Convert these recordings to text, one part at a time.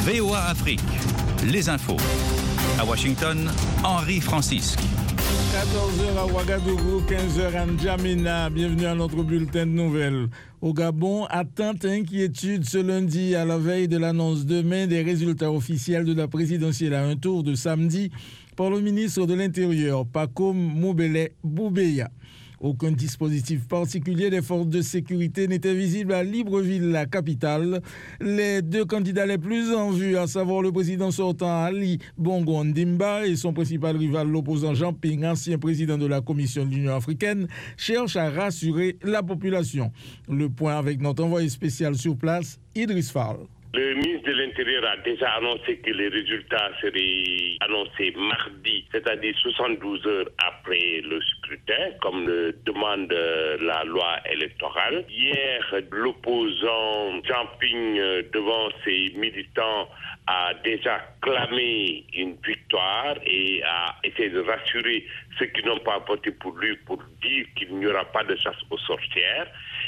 VOA Afrique, les infos. À Washington, Henri Francisque. 14h à Ouagadougou, 15h à N'Djamena. Bienvenue à notre bulletin de nouvelles. Au Gabon, attente et inquiétude ce lundi à la veille de l'annonce demain des résultats officiels de la présidentielle à un tour de samedi par le ministre de l'Intérieur, Paco Moubele Boubeya. Aucun dispositif particulier des forces de sécurité n'était visible à Libreville, la capitale. Les deux candidats les plus en vue, à savoir le président sortant Ali Bongo Ndimba et son principal rival, l'opposant Jean Ping, ancien président de la Commission de l'Union africaine, cherchent à rassurer la population. Le point avec notre envoyé spécial sur place, Idriss Fall. Le ministre de l'Intérieur a déjà annoncé que les résultats seraient annoncés mardi, c'est-à-dire 72 heures après le scrutin, comme le demande la loi électorale. Hier, l'opposant Jean Ping, devant ses militants, a déjà clamé une victoire et a essayé de rassurer ceux qui n'ont pas voté pour lui pour dire qu'il n'y aura pas de chasse aux sorcières.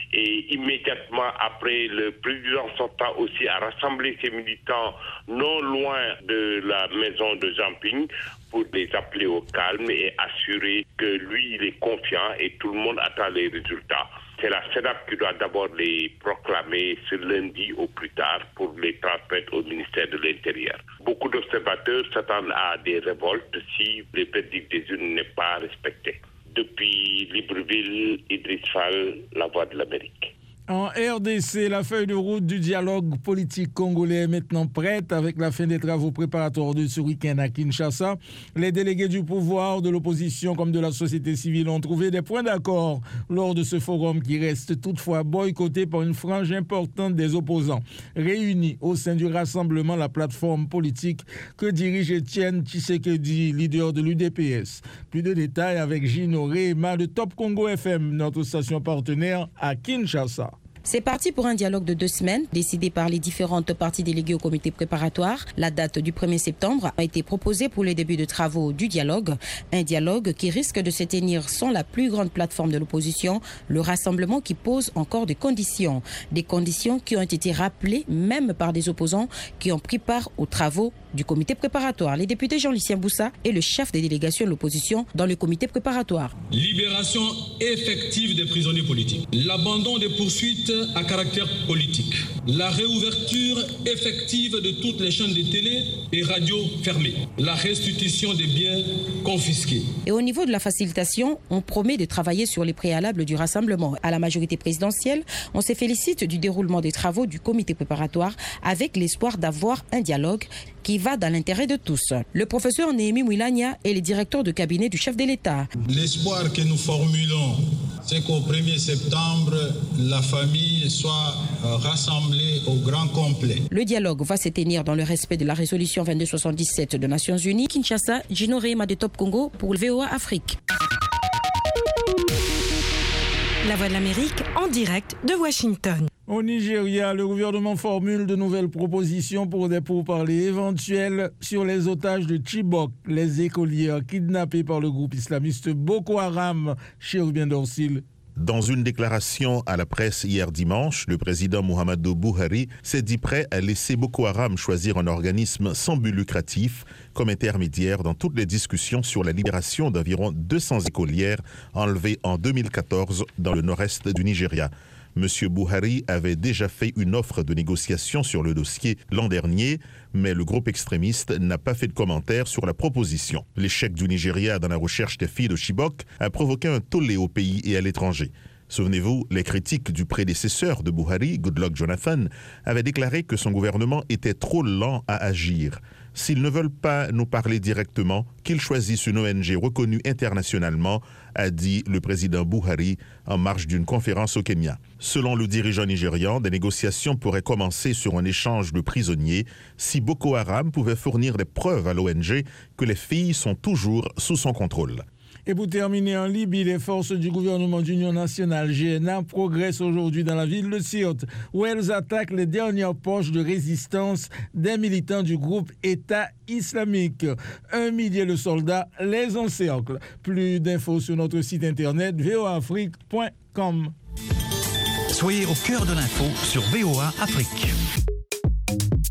Et immédiatement après, le président sortant aussi a rassemblé ses militants non loin de la maison de Jean Ping pour les appeler au calme et assurer que lui, il est confiant et tout le monde attend les résultats. C'est la CEDAP qui doit d'abord les proclamer ce lundi au plus tard pour les transmettre au ministère de l'Intérieur. Beaucoup d'observateurs s'attendent à des révoltes si le verdict des urnes n'est pas respecté. Depuis Libreville, Idriss Fall, La Voix de l'Amérique. En RDC, la feuille de route du dialogue politique congolais est maintenant prête avec la fin des travaux préparatoires de ce week-end à Kinshasa. Les délégués du pouvoir, de l'opposition comme de la société civile ont trouvé des points d'accord lors de ce forum qui reste toutefois boycotté par une frange importante des opposants. Réunis au sein du rassemblement, la plateforme politique que dirige Étienne Tshisekedi, leader de l'UDPS. Plus de détails avec Gino Réma de Top Congo FM, notre station partenaire à Kinshasa. C'est parti pour un dialogue de 2 semaines, décidé par les différentes parties déléguées au comité préparatoire. La date du 1er septembre a été proposée pour les débuts de travaux du dialogue. Un dialogue qui risque de se tenir sans la plus grande plateforme de l'opposition, le rassemblement qui pose encore des conditions. Des conditions qui ont été rappelées même par des opposants qui ont pris part aux travaux du comité préparatoire. Les députés Jean-Lucien Boussa est le chef des délégations de l'opposition dans le comité préparatoire. Libération effective des prisonniers politiques. L'abandon des poursuites à caractère politique. La réouverture effective de toutes les chaînes de télé et radio fermées. La restitution des biens confisqués. Et au niveau de la facilitation, on promet de travailler sur les préalables du rassemblement. À la majorité présidentielle, on se félicite du déroulement des travaux du comité préparatoire avec l'espoir d'avoir un dialogue qui va dans l'intérêt de tous. Le professeur Néhémie Mouilania est le directeur de cabinet du chef de l'État. L'espoir que nous formulons, c'est qu'au 1er septembre, la famille soit rassemblée au grand complet. Le dialogue va se tenir dans le respect de la résolution 2277 des Nations Unies. Kinshasa, Gino Réma de Top Congo pour le VOA Afrique. La Voix de l'Amérique en direct de Washington. Au Nigeria, le gouvernement formule de nouvelles propositions pour des pourparlers éventuels sur les otages de Chibok, les écoliers kidnappés par le groupe islamiste Boko Haram. Chérubin Dorsil. Dans une déclaration à la presse hier dimanche, le président Muhammadu Buhari s'est dit prêt à laisser Boko Haram choisir un organisme sans but lucratif comme intermédiaire dans toutes les discussions sur la libération d'environ 200 écolières enlevées en 2014 dans le nord-est du Nigeria. M. Buhari avait déjà fait une offre de négociation sur le dossier l'an dernier, mais le groupe extrémiste n'a pas fait de commentaires sur la proposition. L'échec du Nigeria dans la recherche des filles de Chibok a provoqué un tollé au pays et à l'étranger. Souvenez-vous, les critiques du prédécesseur de Buhari, Goodluck Jonathan, avaient déclaré que son gouvernement était trop lent à agir. S'ils ne veulent pas nous parler directement, qu'ils choisissent une ONG reconnue internationalement, a dit le président Buhari en marge d'une conférence au Kenya. Selon le dirigeant nigérian, des négociations pourraient commencer sur un échange de prisonniers si Boko Haram pouvait fournir des preuves à l'ONG que les filles sont toujours sous son contrôle. Et pour terminer, en Libye, les forces du gouvernement d'union nationale, GNA, progressent aujourd'hui dans la ville de Sirte, où elles attaquent les dernières poches de résistance des militants du groupe État islamique. 1 millier de soldats les encerclent. Plus d'infos sur notre site internet voaafrique.com. Soyez au cœur de l'info sur VOA Afrique.